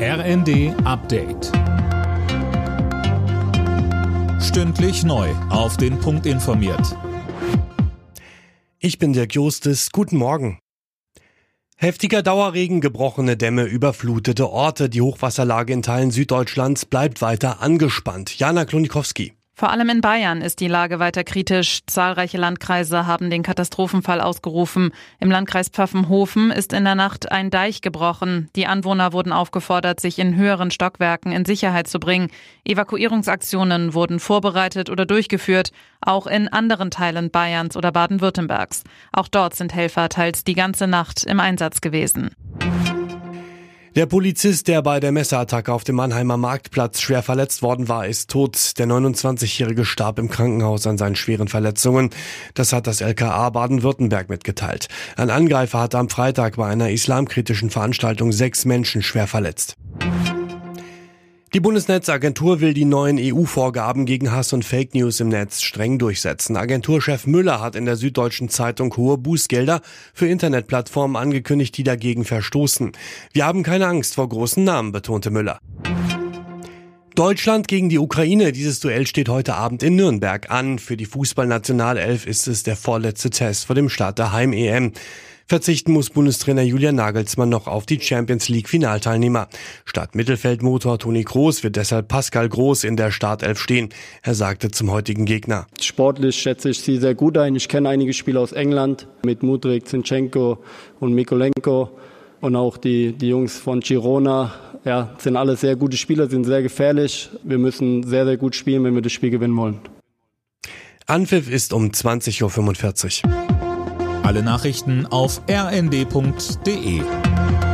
RND Update. Stündlich neu auf den Punkt informiert. Ich bin Dirk Justus. Guten Morgen. Heftiger Dauerregen, gebrochene Dämme, überflutete Orte. Die Hochwasserlage in Teilen Süddeutschlands bleibt weiter angespannt. Jana Klonikowski. Vor allem in Bayern ist die Lage weiter kritisch. Zahlreiche Landkreise haben den Katastrophenfall ausgerufen. Im Landkreis Pfaffenhofen ist in der Nacht ein Deich gebrochen. Die Anwohner wurden aufgefordert, sich in höheren Stockwerken in Sicherheit zu bringen. Evakuierungsaktionen wurden vorbereitet oder durchgeführt, auch in anderen Teilen Bayerns oder Baden-Württembergs. Auch dort sind Helfer teils die ganze Nacht im Einsatz gewesen. Der Polizist, der bei der Messerattacke auf dem Mannheimer Marktplatz schwer verletzt worden war, ist tot. Der 29-Jährige starb im Krankenhaus an seinen schweren Verletzungen. Das hat das LKA Baden-Württemberg mitgeteilt. Ein Angreifer hatte am Freitag bei einer islamkritischen Veranstaltung 6 Menschen schwer verletzt. Die Bundesnetzagentur will die neuen EU-Vorgaben gegen Hass und Fake News im Netz streng durchsetzen. Agenturchef Müller hat in der Süddeutschen Zeitung hohe Bußgelder für Internetplattformen angekündigt, die dagegen verstoßen. Wir haben keine Angst vor großen Namen, betonte Müller. Deutschland gegen die Ukraine. Dieses Duell steht heute Abend in Nürnberg an. Für die Fußballnationalelf ist es der vorletzte Test vor dem Start der Heim-EM. Verzichten muss Bundestrainer Julian Nagelsmann noch auf die Champions-League-Finalteilnehmer. Statt Mittelfeldmotor Toni Kroos wird deshalb Pascal Groß in der Startelf stehen. Er sagte zum heutigen Gegner: Sportlich schätze ich sie sehr gut ein. Ich kenne einige Spieler aus England mit Mudryk, Zinchenko und Mykolenko. Und auch die Jungs von Girona, sind alle sehr gute Spieler, sind sehr gefährlich. Wir müssen sehr, sehr gut spielen, wenn wir das Spiel gewinnen wollen. Anpfiff ist um 20.45 Uhr. Alle Nachrichten auf rnd.de.